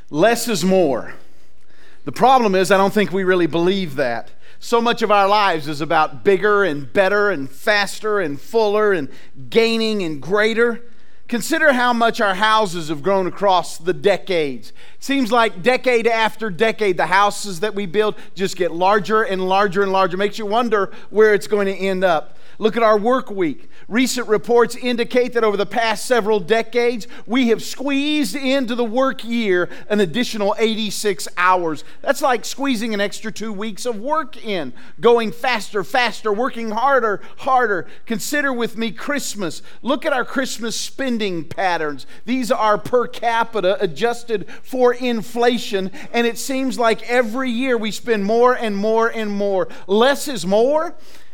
Less is more. The problem is, I don't think we really believe that. So much of our lives is about bigger and better and faster and fuller and gaining and greater. Consider how much our houses have grown across the decades. Seems like decade after decade, the houses that we build just get larger and larger and larger. Makes you wonder where it's going to end up. Look at our work week. Recent reports indicate that over the past several decades, we have squeezed into the work year an additional 86 hours. That's like squeezing an extra 2 weeks of work in. Going faster, faster, working harder, harder. Consider with me Christmas. Look at our Christmas spending patterns. These are per capita adjusted for inflation, and it seems like every year we spend more and more and more. Less is more?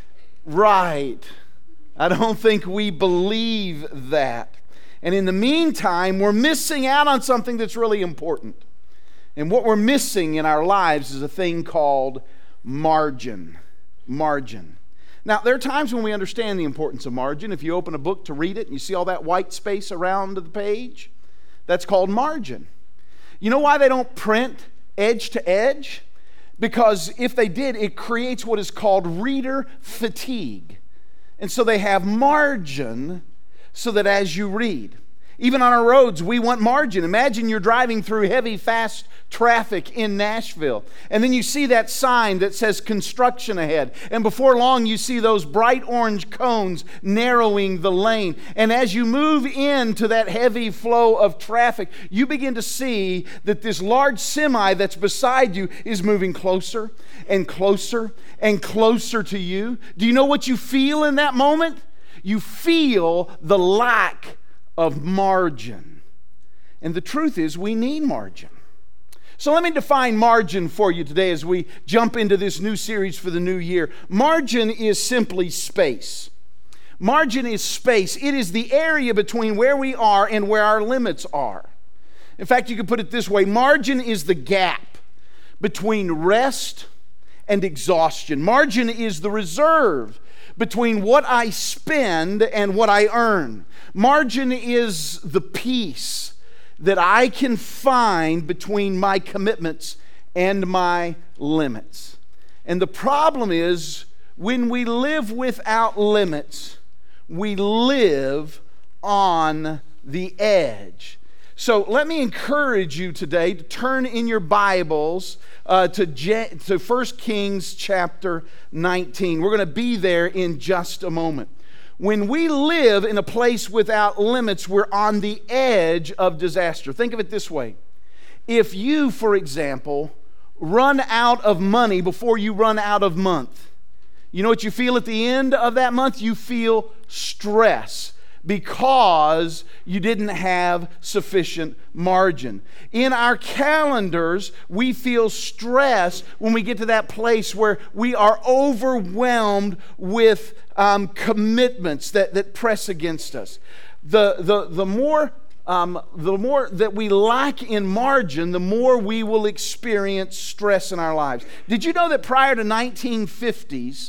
Right. I don't think we believe that. And in the meantime, we're missing out on something that's really important. And what we're missing in our lives is a thing called margin. Margin. Now, there are times when we understand the importance of margin. If you open a book to read it and you see all that white space around the page, that's called margin. You know why they don't print edge to edge? Because if they did, it creates what is called reader fatigue. And so they have margin so that as you read, even on our roads, we want margin. Imagine you're driving through heavy, fast traffic in Nashville, and then you see that sign that says construction ahead, and before long you see those bright orange cones narrowing the lane. And as you move into that heavy flow of traffic, you begin to see that this large semi that's beside you is moving closer and closer and closer to you. Do you know what you feel in that moment? You feel the lack of margin. And the truth is, we need margin. So let me define margin for you today as we jump into this new series for the new year. Margin is simply space. Margin is space. It is the area between where we are and where our limits are. In fact, you could put it this way. Margin is the gap between rest and exhaustion. Margin is the reserve between what I spend and what I earn. Margin is the peace that I can find between my commitments and my limits. And the problem is, when we live without limits, we live on the edge. So let me encourage you today to turn in your Bibles to 1 Kings chapter 19. We're going to be there in just a moment. When we live in a place without limits, we're on the edge of disaster. Think of it this way. If you, for example, run out of money before you run out of month, you know what you feel at the end of that month? You feel stress, because you didn't have sufficient margin. In our calendars, we feel stress when we get to that place where we are overwhelmed with commitments that press against us. The more that we lack in margin, the more we will experience stress in our lives. Did you know that prior to 1950s,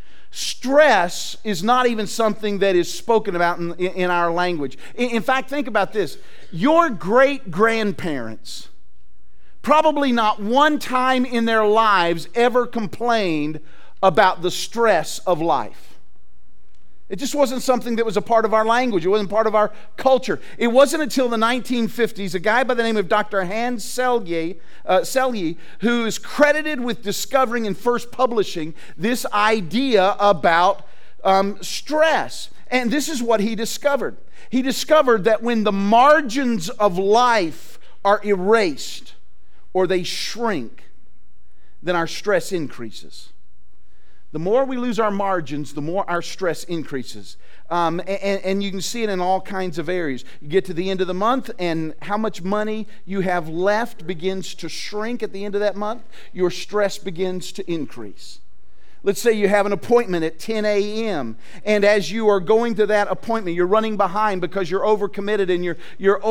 stress is not even something that is spoken about in our language? In fact, think about this. Your great-grandparents probably not one time in their lives ever complained about the stress of life. It just wasn't something that was a part of our language. It wasn't part of our culture. It wasn't until the 1950s, a guy by the name of Dr. Hans Selye, who is credited with discovering and first publishing this idea about stress. And this is what he discovered. He discovered that when the margins of life are erased or they shrink, then our stress increases. The more we lose our margins, the more our stress increases. And you can see it in all kinds of areas. You get to the end of the month, and how much money you have left begins to shrink at the end of that month. Your stress begins to increase. Let's say you have an appointment at 10 a.m. and as you are going to that appointment, you're running behind because you're overcommitted and you're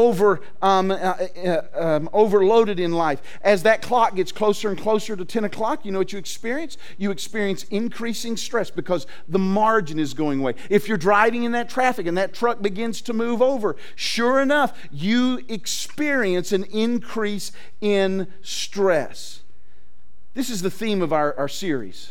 overloaded in life. As that clock gets closer and closer to 10 o'clock, you know what you experience? You experience increasing stress because the margin is going away. If you're driving in that traffic and that truck begins to move over, sure enough, you experience an increase in stress. This is the theme of our series.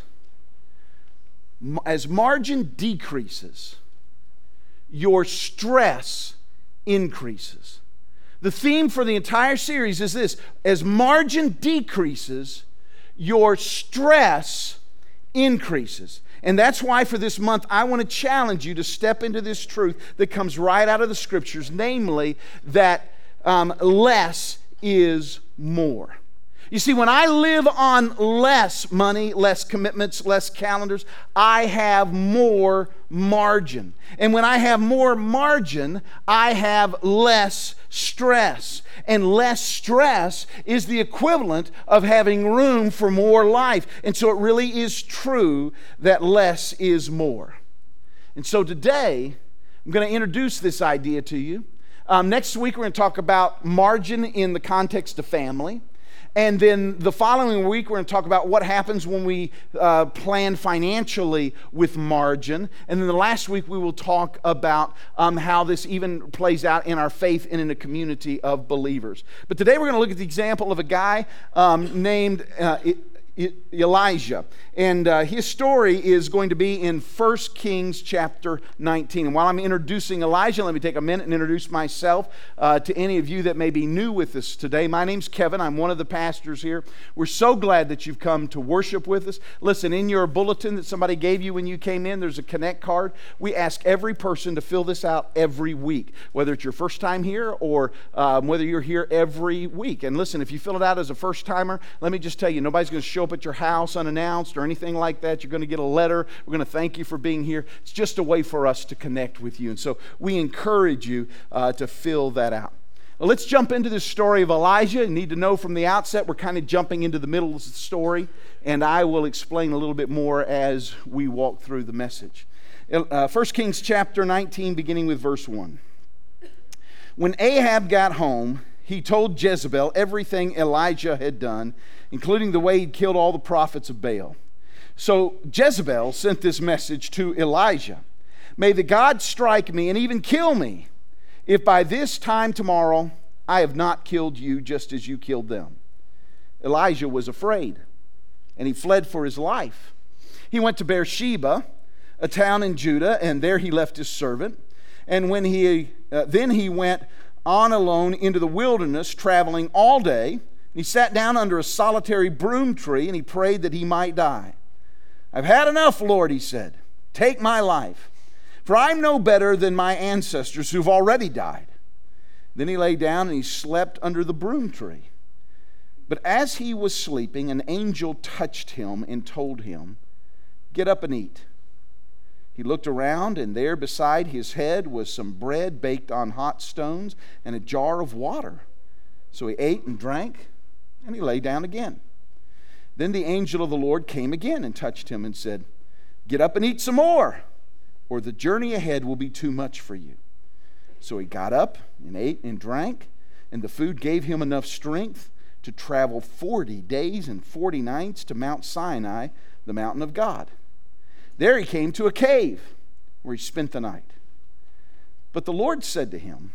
As margin decreases, your stress increases. The theme for the entire series is this: as margin decreases, your stress increases. And that's why for this month, I want to challenge you to step into this truth that comes right out of the Scriptures, namely that less is more. You see, when I live on less money, less commitments, less calendars, I have more margin. And when I have more margin, I have less stress. And less stress is the equivalent of having room for more life. And so it really is true that less is more. And so today, I'm going to introduce this idea to you. Next week, we're going to talk about margin in the context of family. And then the following week, we're going to talk about what happens when we plan financially with margin. And then the last week, we will talk about how this even plays out in our faith and in a community of believers. But today, we're going to look at the example of a guy named Elijah. And his story is going to be in 1 Kings chapter 19. And while I'm introducing Elijah, let me take a minute and introduce myself to any of you that may be new with us today. My name's Kevin. I'm one of the pastors here. We're so glad that you've come to worship with us. Listen, in your bulletin that somebody gave you when you came in, there's a Connect card. We ask every person to fill this out every week, whether it's your first time here or whether you're here every week. And listen, if you fill it out as a first timer, let me just tell you, nobody's going to show up at your house unannounced or anything like that. You're going to get a letter. We're going to thank you for being here. It's just a way for us to connect with you. And so we encourage you to fill that out. Well, let's jump into this story of Elijah. You need to know from the outset, we're kind of jumping into the middle of the story, and I will explain a little bit more as we walk through the message. 1 Kings chapter 19, beginning with verse 1. When Ahab got home, he told Jezebel everything Elijah had done, including the way he'd killed all the prophets of Baal. So Jezebel sent this message to Elijah: "May the God strike me and even kill me, if by this time tomorrow I have not killed you just as you killed them." Elijah was afraid, and he fled for his life. He went to Beersheba, a town in Judah, and there he left his servant. And when then he went on alone into the wilderness, traveling all day. He sat down under a solitary broom tree, and he prayed that he might die. "I've had enough, Lord," he said. "Take my life, for I'm no better than my ancestors who've already died." Then he lay down and he slept under the broom tree. But as he was sleeping, an angel touched him and told him, "Get up and eat." He looked around, and there beside his head was some bread baked on hot stones and a jar of water. So he ate and drank, and he lay down again. Then the angel of the Lord came again and touched him and said, "Get up and eat some more, or the journey ahead will be too much for you." So he got up and ate and drank, and the food gave him enough strength to travel 40 days and 40 nights to Mount Sinai, the mountain of God. There he came to a cave where he spent the night. But the Lord said to him,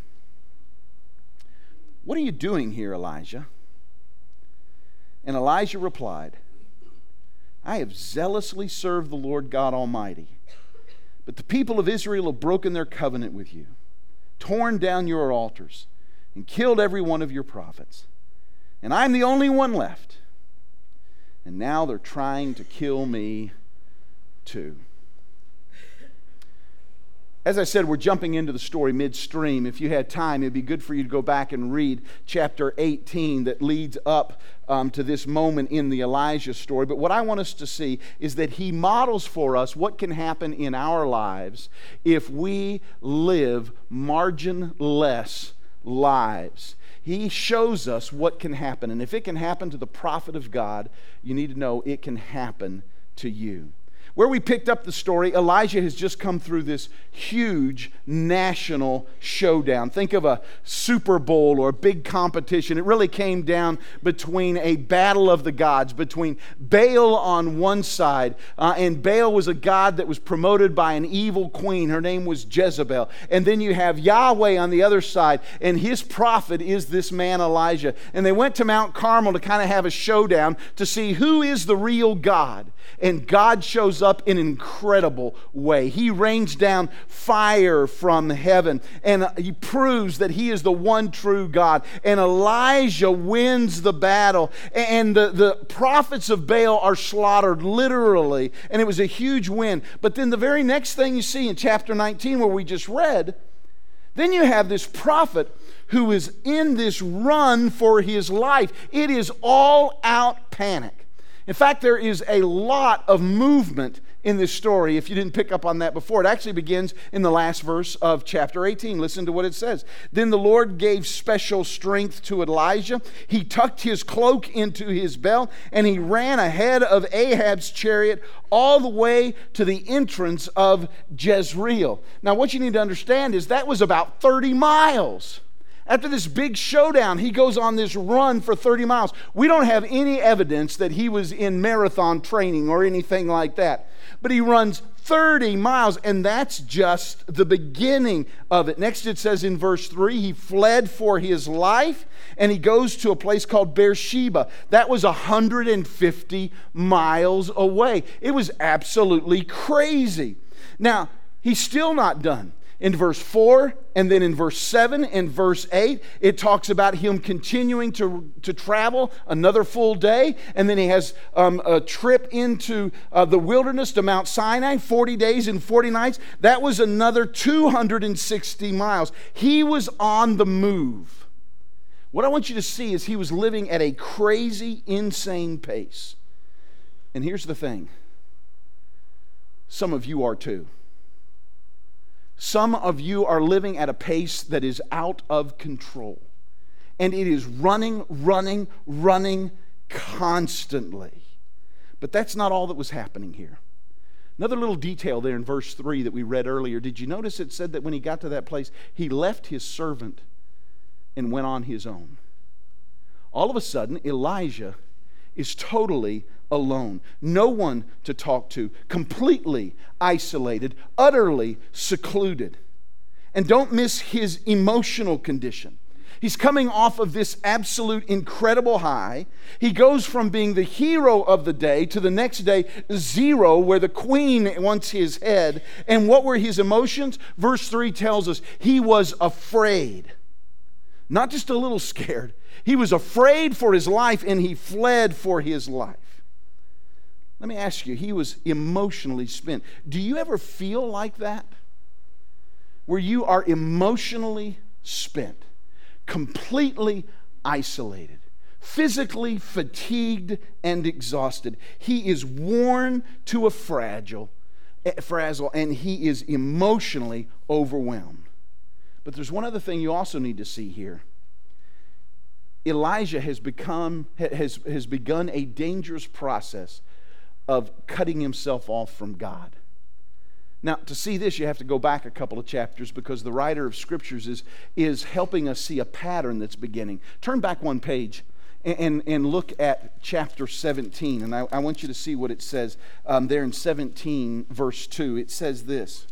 "What are you doing here, Elijah?" And Elijah replied, "I have zealously served the Lord God Almighty, but the people of Israel have broken their covenant with you, torn down your altars, and killed every one of your prophets. And I'm the only one left. And now they're trying to kill me too." As I said, we're jumping into the story midstream. If you had time, it'd be good for you to go back and read chapter 18 that leads up to this moment in the Elijah story. But what I want us to see is that he models for us what can happen in our lives if we live margin-less lives. He shows us what can happen. And if it can happen to the prophet of God, you need to know it can happen to you. Where we picked up the story, Elijah has just come through this huge national showdown. Think of a Super Bowl or a big competition. It really came down between a battle of the gods, between Baal on one side, and Baal was a god that was promoted by an evil queen. Her name was Jezebel. And then you have Yahweh on the other side, and his prophet is this man Elijah. And they went to Mount Carmel to kind of have a showdown to see who is the real God. And God shows up in an incredible way. He rains down fire from heaven, and he proves that he is the one true God. And Elijah wins the battle, and the prophets of Baal are slaughtered literally, and it was a huge win. But then the very next thing you see in chapter 19, where we just read, then you have this prophet who is in this run for his life. It is all out panic. In fact, there is a lot of movement in this story. If you didn't pick up on that before, it actually begins in the last verse of chapter 18. Listen to what it says. Then the Lord gave special strength to Elijah. He tucked his cloak into his belt, and he ran ahead of Ahab's chariot all the way to the entrance of Jezreel. Now, what you need to understand is that was about 30 miles. After this big showdown, he goes on this run for 30 miles. We don't have any evidence that he was in marathon training or anything like that. But he runs 30 miles, and that's just the beginning of it. Next it says in verse 3, he fled for his life, and he goes to a place called Beersheba. That was 150 miles away. It was absolutely crazy. Now, he's still not done. In verse 4, and then in verse 7 and verse 8, it talks about him continuing to travel another full day. And then he has a trip into the wilderness to Mount Sinai, 40 days and 40 nights. That was another 260 miles. He was on the move. What I want you to see is he was living at a crazy, insane pace. And here's the thing. Some of you are too. Some of you are living at a pace that is out of control. And it is running constantly. But that's not all that was happening here. Another little detail there in verse 3 that we read earlier. Did you notice it said that when he got to that place, he left his servant and went on his own? All of a sudden, Elijah is totally alone. No one to talk to. Completely isolated. Utterly secluded. And don't miss his emotional condition. He's coming off of this absolute incredible high. He goes from being the hero of the day to the next day, zero, where the queen wants his head. And what were his emotions? Verse 3 tells us he was afraid. Not just a little scared. He was afraid for his life, and he fled for his life. Let me ask you, he was emotionally spent. Do you ever feel like that? Where you are emotionally spent, completely isolated, physically fatigued and exhausted. He is worn to a frazzle, and he is emotionally overwhelmed. But there's one other thing you also need to see here. Elijah has begun a dangerous process of cutting himself off from God. Now, to see this, you have to go back a couple of chapters, because the writer of Scriptures is helping us see a pattern that's beginning. Turn back one page and look at chapter 17, and I want you to see what it says there in 17, verse 2. It says this.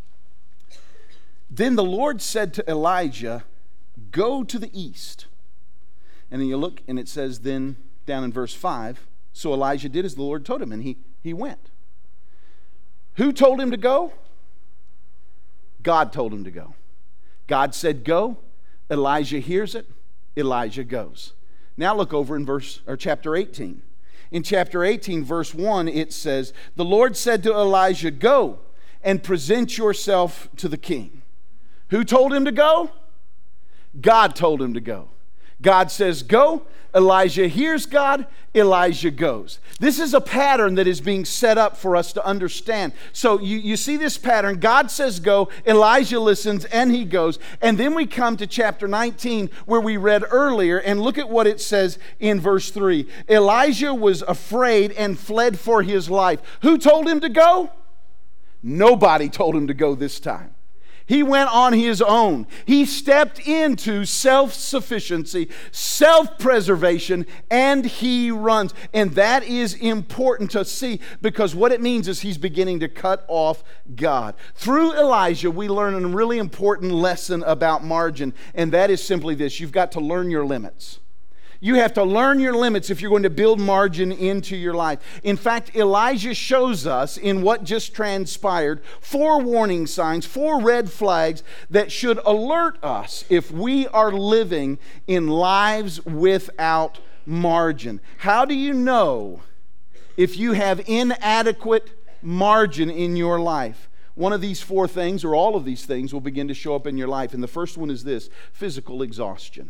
Then the Lord said to Elijah, "Go to the east." And then you look, and it says then, down in verse 5, so Elijah did as the Lord told him, and he went. Who told him to go? God told him to go. God said go. Elijah hears it. Elijah goes. Now look over in chapter 18. In chapter 18, verse 1, it says, the Lord said to Elijah, "Go and present yourself to the king." Who told him to go? God told him to go. God says go, Elijah hears God, Elijah goes. This is a pattern that is being set up for us to understand. So you see this pattern. God says go, Elijah listens, and he goes. And then we come to chapter 19 where we read earlier, and look at what it says in verse 3. Elijah was afraid and fled for his life. Who told him to go? Nobody told him to go this time. He went on his own. He stepped into self-sufficiency, self-preservation, and he runs. And that is important to see, because what it means is he's beginning to cut off God. Through Elijah, we learn a really important lesson about margin, and that is simply this: you've got to learn your limits. You have to learn your limits if you're going to build margin into your life. In fact, Elijah shows us in what just transpired 4 warning signs, 4 red flags that should alert us if we are living in lives without margin. How do you know if you have inadequate margin in your life? One of these 4 things, or all of these things, will begin to show up in your life. And the first one is this: physical exhaustion.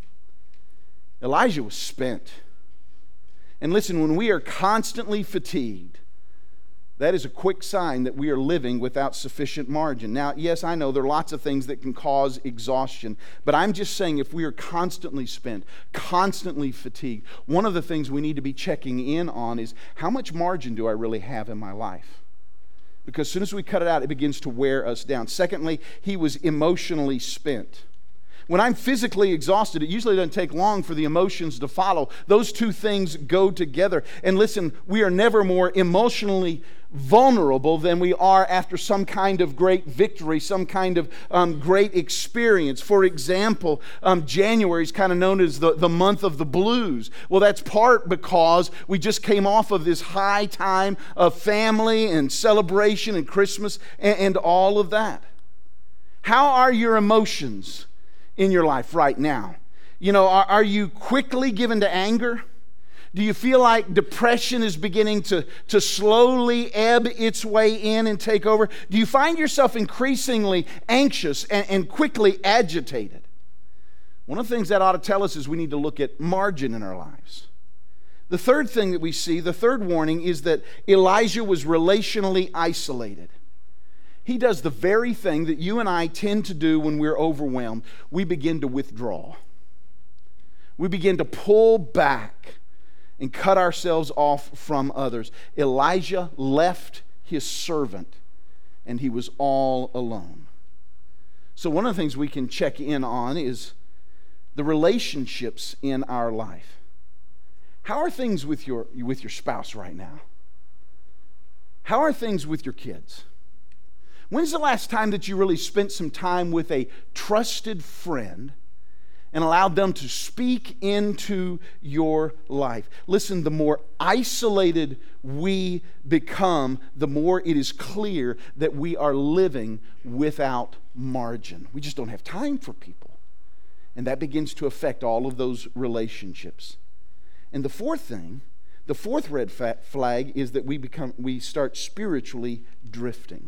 Elijah was spent. And listen, when we are constantly fatigued, that is a quick sign that we are living without sufficient margin. Now, yes, I know there are lots of things that can cause exhaustion, but I'm just saying if we are constantly spent, constantly fatigued, one of the things we need to be checking in on is, how much margin do I really have in my life? Because as soon as we cut it out, it begins to wear us down. Secondly, he was emotionally spent. When I'm physically exhausted, it usually doesn't take long for the emotions to follow. Those 2 things go together. And listen, we are never more emotionally vulnerable than we are after some kind of great victory, some kind of great experience. For example, January is kind of known as the month of the blues. Well, that's part because we just came off of this high time of family and celebration and Christmas and all of that. How are your emotions in your life right now? You know, are you quickly given to anger? Do you feel like depression is beginning to slowly ebb its way in and take over? Do you find yourself increasingly anxious and quickly agitated? One of the things that ought to tell us is we need to look at margin in our lives. The third thing that we see, the third warning, is that Elijah was relationally isolated. He does the very thing that you and I tend to do when we're overwhelmed. We begin to withdraw. We begin to pull back and cut ourselves off from others. Elijah left his servant and he was all alone. So one of the things we can check in on is the relationships in our life. How are things with your spouse right now? How are things with your kids? When's the last time that you really spent some time with a trusted friend and allowed them to speak into your life? Listen, the more isolated we become, the more it is clear that we are living without margin. We just don't have time for people. And that begins to affect all of those relationships. And the fourth thing, the fourth red flag, is that we start spiritually drifting.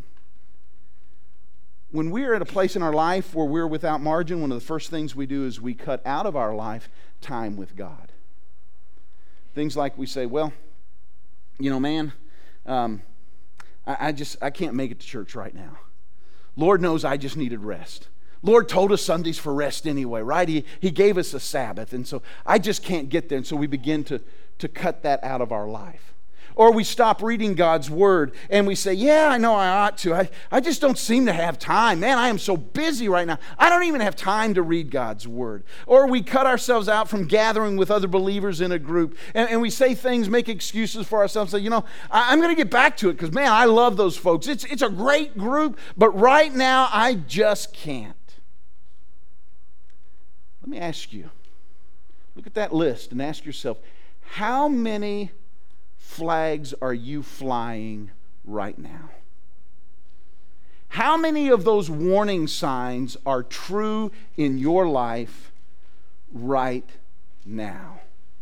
When we're at a place in our life where we're without margin, one of the first things we do is we cut out of our life time with God. Things like we say, well, you know, man, I can't make it to church right now. Lord knows I just needed rest. Lord told us Sundays for rest anyway, right? He gave us a Sabbath, and so I just can't get there. And so we begin to cut that out of our life. Or we stop reading God's Word and we say, yeah, I know I ought to. I just don't seem to have time. Man, I am so busy right now. I don't even have time to read God's Word. Or we cut ourselves out from gathering with other believers in a group and we say things, make excuses for ourselves. Say, you know, I'm going to get back to it because, man, I love those folks. It's a great group, but right now I just can't. Let me ask you, look at that list and ask yourself, how many flags are you flying right now? How many of those warning signs are true in your life right now?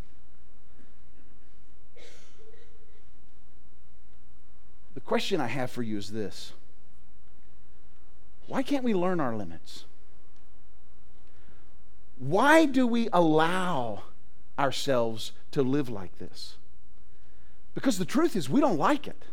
The question I have for you is this: why can't we learn our limits? Why do we allow ourselves to live like this? Because the truth is, we don't like it.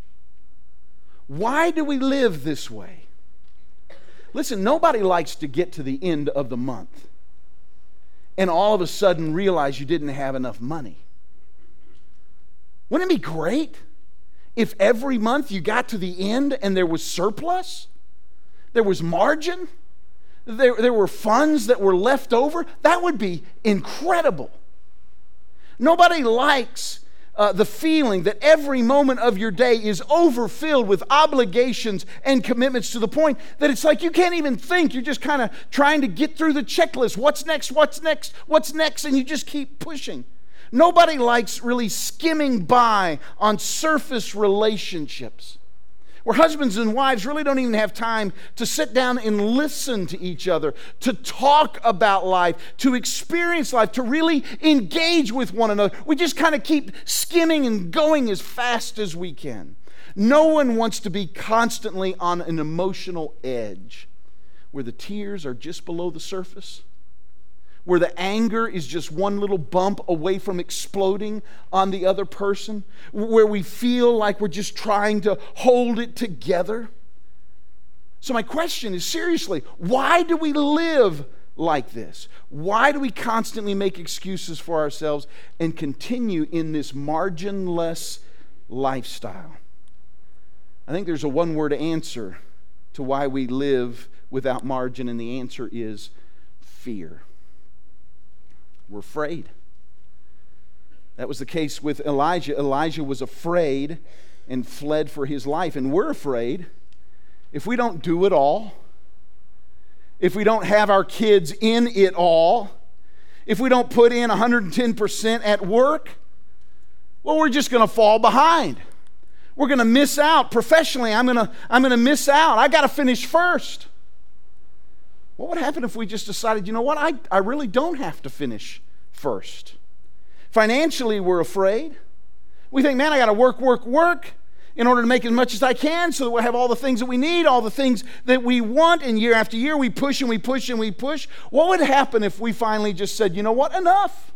Why do we live this way? Listen, nobody likes to get to the end of the month and all of a sudden realize you didn't have enough money. Wouldn't it be great if every month you got to the end and there was surplus? There was margin? There were funds that were left over? That would be incredible. Nobody likes the feeling that every moment of your day is overfilled with obligations and commitments to the point that it's like you can't even think. You're just kind of trying to get through the checklist. What's next? What's next? What's next? And you just keep pushing. Nobody likes really skimming by on surface relationships where husbands and wives really don't even have time to sit down and listen to each other, to talk about life, to experience life, to really engage with one another. We just kind of keep skimming and going as fast as we can. No one wants to be constantly on an emotional edge where the tears are just below the surface, where the anger is just one little bump away from exploding on the other person, where we feel like we're just trying to hold it together. So my question is, seriously, why do we live like this? Why do we constantly make excuses for ourselves and continue in this marginless lifestyle? I think there's a one-word answer to why we live without margin, and the answer is fear. We're afraid. That was the case with Elijah. Elijah was afraid and fled for his life. And we're afraid if we don't do it all, if we don't have our kids in it all, if we don't put in 110% at work, well, we're just going to fall behind. We're going to miss out. Professionally, I'm going to miss out. I got to finish first. What would happen if we just decided, you know what, I really don't have to finish first? Financially, we're afraid. We think, man, I got to work in order to make as much as I can so that we'll have all the things that we need, all the things that we want, and year after year we push and we push and we push. What would happen if we finally just said, you know what, enough?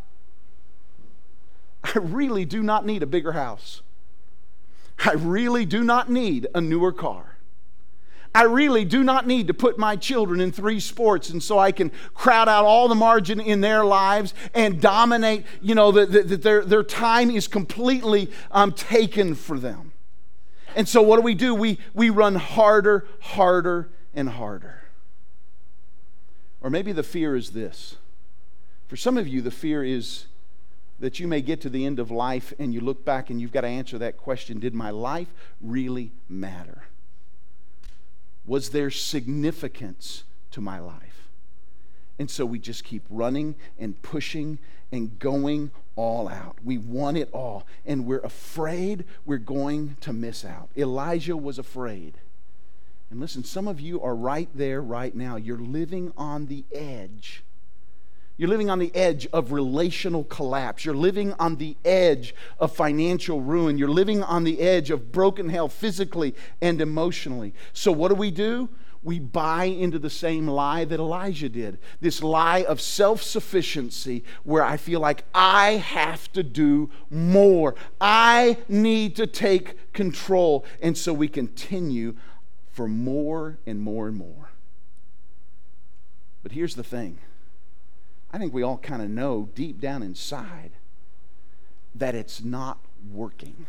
I really do not need a bigger house. I really do not need a newer car. I really do not need to put my children in 3 sports and so I can crowd out all the margin in their lives and dominate, that their time is completely taken for them. And so what do? We run harder, and harder. Or maybe the fear is this. For some of you, the fear is that you may get to the end of life and you look back and you've got to answer that question, did my life really matter? Was there significance to my life? And so we just keep running and pushing and going all out. We want it all, and we're afraid we're going to miss out. Elijah was afraid. And listen, some of you are right there right now. You're living on the edge. You're living on the edge of relational collapse. You're living on the edge of financial ruin. You're living on the edge of broken health physically and emotionally. So what do? We buy into the same lie that Elijah did. This lie of self-sufficiency where I feel like I have to do more. I need to take control. And so we continue for more and more and more. But here's the thing. I think we all kind of know deep down inside that it's not working.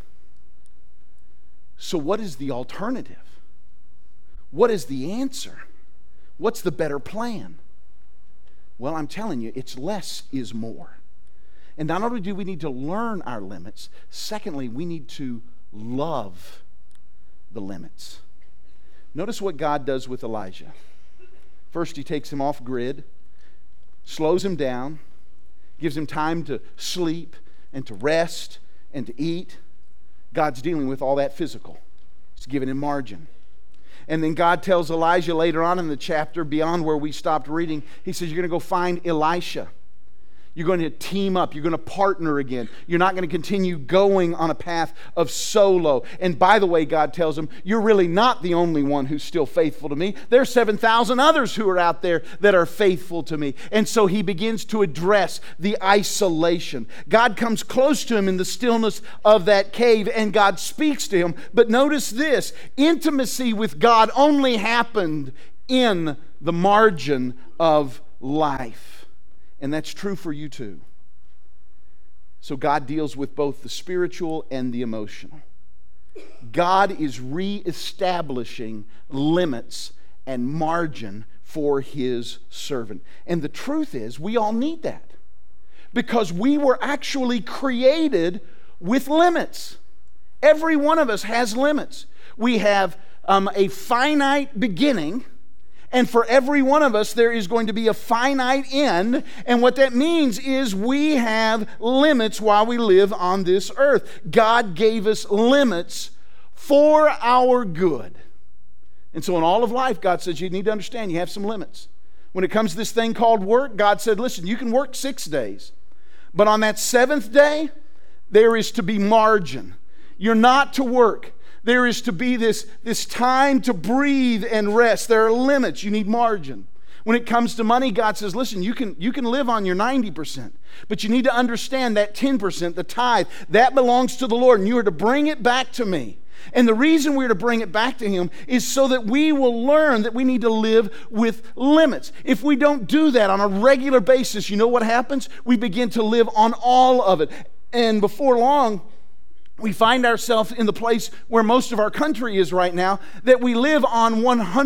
So what is the alternative? What is the answer? What's the better plan? Well, I'm telling you, it's less is more. And not only do we need to learn our limits, secondly, we need to love the limits. Notice what God does with Elijah. First, he takes him off grid, slows him down, gives him time to sleep and to rest and to eat. God's dealing with all that physical. He's giving him margin. And then God tells Elijah later on in the chapter, beyond where we stopped reading, he says, you're going to go find Elisha. You're going to team up. You're going to partner again. You're not going to continue going on a path of solo. And by the way, God tells him, you're really not the only one who's still faithful to me. There's 7,000 others who are out there that are faithful to me. And so he begins to address the isolation. God comes close to him in the stillness of that cave, and God speaks to him. But notice this, intimacy with God only happened in the margin of life. And that's true for you too. So God deals with both the spiritual and the emotional. God is reestablishing limits and margin for his servant. And the truth is, we all need that. Because we were actually created with limits. Every one of us has limits. We have a finite beginning. And for every one of us, there is going to be a finite end. And what that means is we have limits while we live on this earth. God gave us limits for our good. And so in all of life, God says you need to understand you have some limits. When it comes to this thing called work, God said, listen, you can work 6 days. But on that 7th day, there is to be margin. You're not to work. There is to be this time to breathe and rest. There are limits. You need margin. When it comes to money, God says, listen, you can live on your 90%, but you need to understand that 10%, the tithe, that belongs to the Lord, and you are to bring it back to me. And the reason we're to bring it back to him is so that we will learn that we need to live with limits. If we don't do that on a regular basis, you know what happens? We begin to live on all of it. And before long, we find ourselves in the place where most of our country is right now, that we live on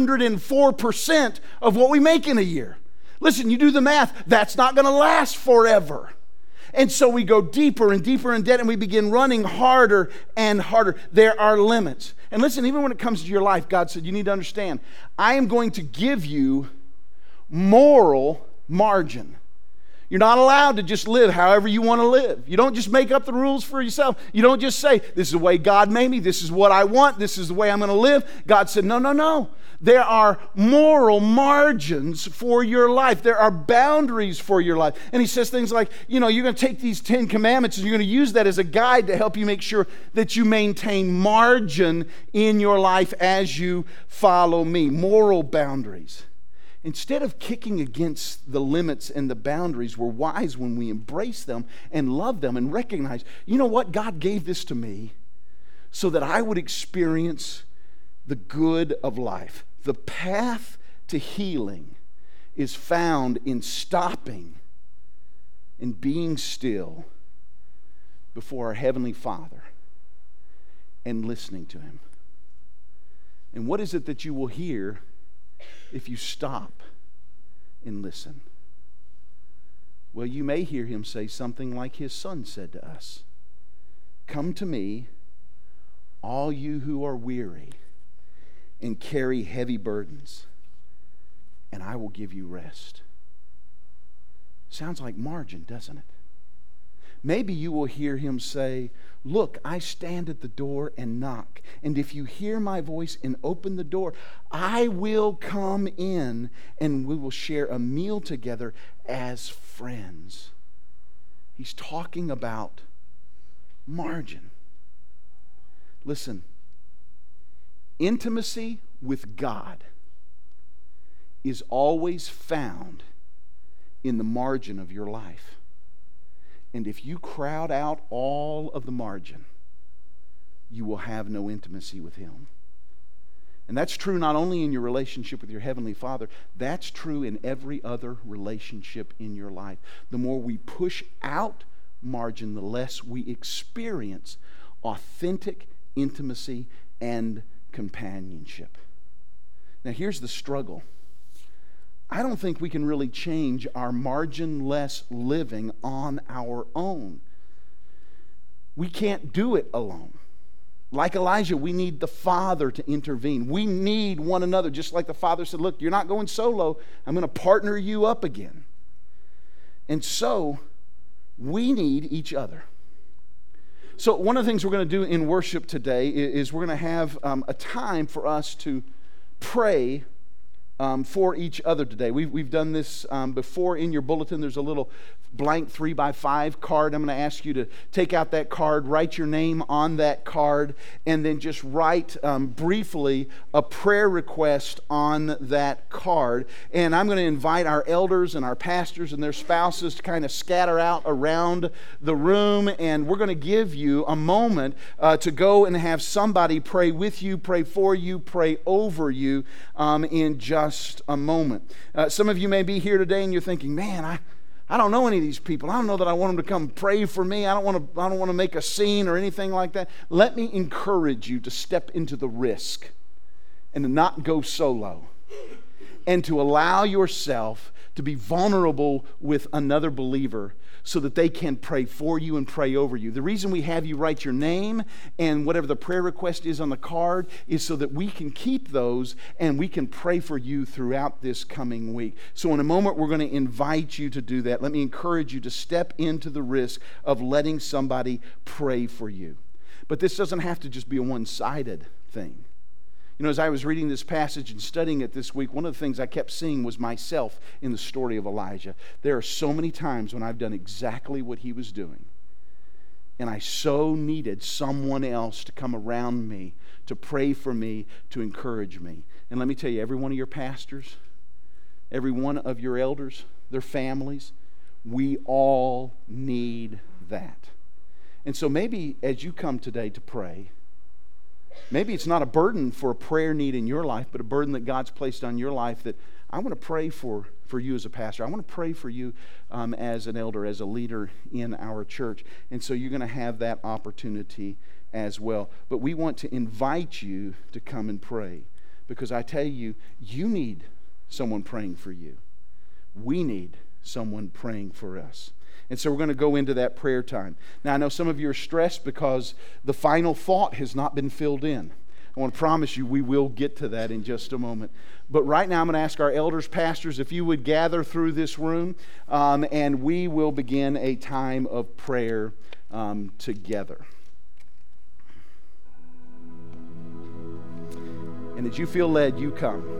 104% of what we make in a year. Listen, you do the math, that's not going to last forever. And so we go deeper and deeper in debt, and we begin running harder and harder. There are limits. And listen, even when it comes to your life, God said, you need to understand, I am going to give you moral margin. You're not allowed to just live however you want to live. You don't just make up the rules for yourself. You don't just say, this is the way God made me, this is what I want, this is the way I'm going to live. God said, no. There are moral margins for your life. There are boundaries for your life. And he says things like, you're going to take these 10 commandments and you're going to use that as a guide to help you make sure that you maintain margin in your life as you follow me. Moral boundaries. Instead of kicking against the limits and the boundaries, we're wise when we embrace them and love them and recognize, you know what? God gave this to me so that I would experience the good of life. The path to healing is found in stopping and being still before our Heavenly Father and listening to Him. And what is it that you will hear if you stop and listen? Well, you may hear Him say something like His Son said to us. Come to me, all you who are weary and carry heavy burdens, and I will give you rest. Sounds like margin, doesn't it? Maybe you will hear Him say, look, I stand at the door and knock, and if you hear my voice and open the door, I will come in and we will share a meal together as friends. He's talking about margin. Listen, intimacy with God is always found in the margin of your life. And if you crowd out all of the margin, you will have no intimacy with Him. And that's true not only in your relationship with your Heavenly Father, that's true in every other relationship in your life. The more we push out margin, the less we experience authentic intimacy and companionship. Now here's the struggle. I don't think we can really change our margin-less living on our own. We can't do it alone. Like Elijah, we need the Father to intervene. We need one another, just like the Father said, look, you're not going solo. I'm going to partner you up again. And so, we need each other. So one of the things we're going to do in worship today is we're going to have a time for us to pray for each other today. We've done this before. In your bulletin, there's a little blank 3x5 card. I'm going to ask you to take out that card, write your name on that card, and then just write briefly a prayer request on that card. And I'm going to invite our elders and our pastors and their spouses to kind of scatter out around the room, and we're going to give you a moment to go and have somebody pray with you, pray for you, pray over you in just a moment. Some of you may be here today and you're thinking, man, I don't know any of these people. I don't know that I want them to come pray for me. I don't want to make a scene or anything like that. Let me encourage you to step into the risk and to not go solo, and to allow yourself to be vulnerable with another believer so that they can pray for you and pray over you. The reason we have you write your name and whatever the prayer request is on the card is so that we can keep those and we can pray for you throughout this coming week. So in a moment, we're going to invite you to do that. Let me encourage you to step into the risk of letting somebody pray for you. But this doesn't have to just be a one-sided thing. You know, as I was reading this passage and studying it this week, one of the things I kept seeing was myself in the story of Elijah. There are so many times when I've done exactly what he was doing, and I so needed someone else to come around me, to pray for me, to encourage me. And let me tell you, every one of your pastors, every one of your elders, their families, we all need that. And so maybe as you come today to pray, maybe it's not a burden for a prayer need in your life, but a burden that God's placed on your life that I want to pray for you as a pastor. I want to pray for you as an elder, as a leader in our church. And so you're going to have that opportunity as well. But we want to invite you to come and pray, because I tell you, you need someone praying for you. We need someone praying for us. And so we're going to go into that prayer time. Now, I know some of you are stressed because the final thought has not been filled in. I want to promise you we will get to that in just a moment. But right now I'm going to ask our elders, pastors, if you would gather through this room, and we will begin a time of prayer together. And as you feel led, you come.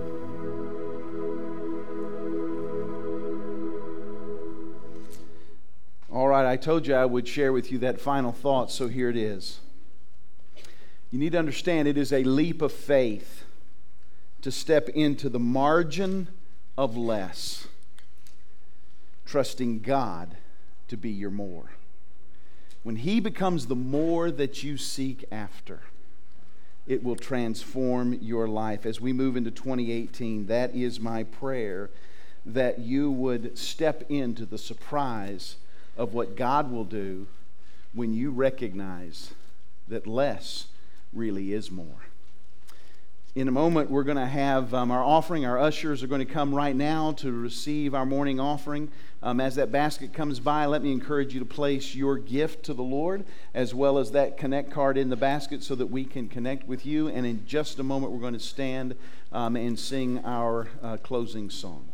All right, I told you I would share with you that final thought, so here it is. You need to understand it is a leap of faith to step into the margin of less, trusting God to be your more. When He becomes the more that you seek after, it will transform your life. As we move into 2018, that is my prayer, that you would step into the surprise of what God will do when you recognize that less really is more. In a moment, we're going to have our offering. Our ushers are going to come right now to receive our morning offering. As that basket comes by, let me encourage you to place your gift to the Lord, as well as that connect card in the basket, so that we can connect with you. And in just a moment, we're going to stand and sing our closing song.